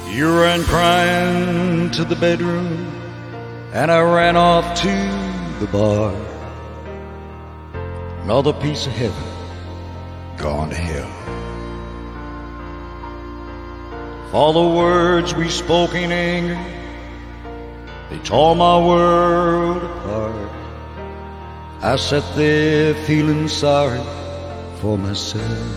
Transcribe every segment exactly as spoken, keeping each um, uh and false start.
You ran crying to the bedroom, and I ran off to the bar. Another piece of heaven gone to hell. All the words we spoke in anger, they tore my world apart. I sat there feeling sorry for myself.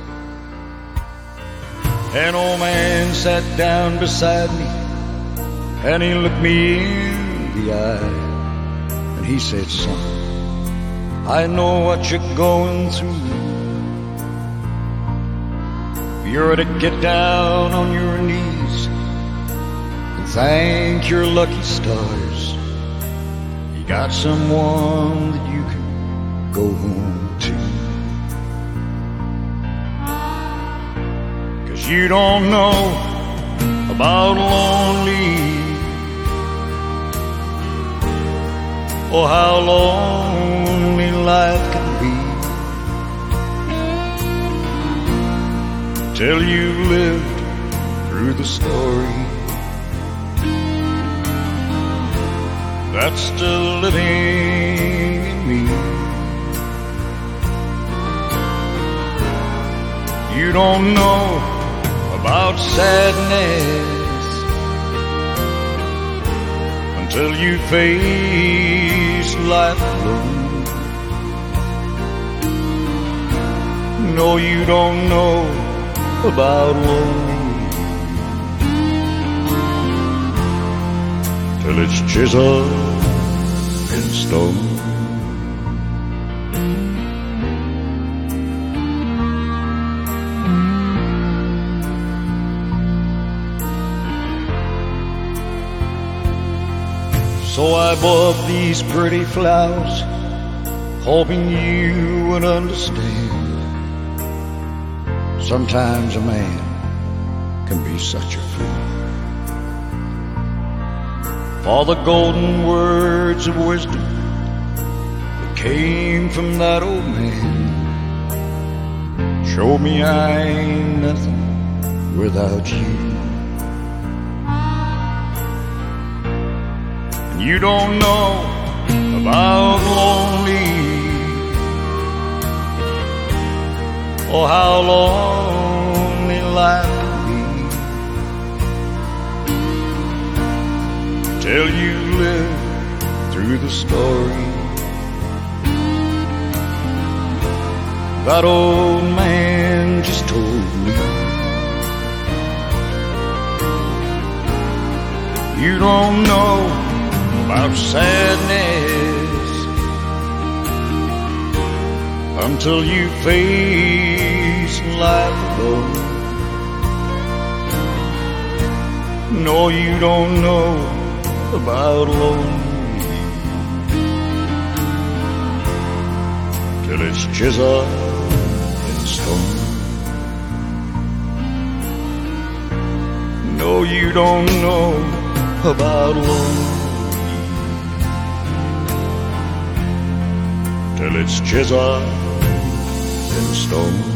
An old man sat down beside me, and he looked me in the eye, and he said, "Son, I know what you're going through. You're to get down on your knees and thank your lucky stars. You got someone that you can go home to. 'Cause you don't know about lonely, or how lonely life can be, till you've lived through the story that's still living in me. You don't know about sadness until you face life alone. No, you don't know about lonely till it's chiseled in stone. So I bought these pretty flowers, hoping you would understand. Sometimes a man can be such a fool. For the golden words of wisdom that came from that old man showed me I ain't nothing without you. And you don't know about lonely, or how lonely life can be, till you live through the story that old man just told me. You don't know about sadness until you face life alone. No, you don't know about lonely till it's chiseled in stone. No, you don't know about lonely till it's chiseled in stone.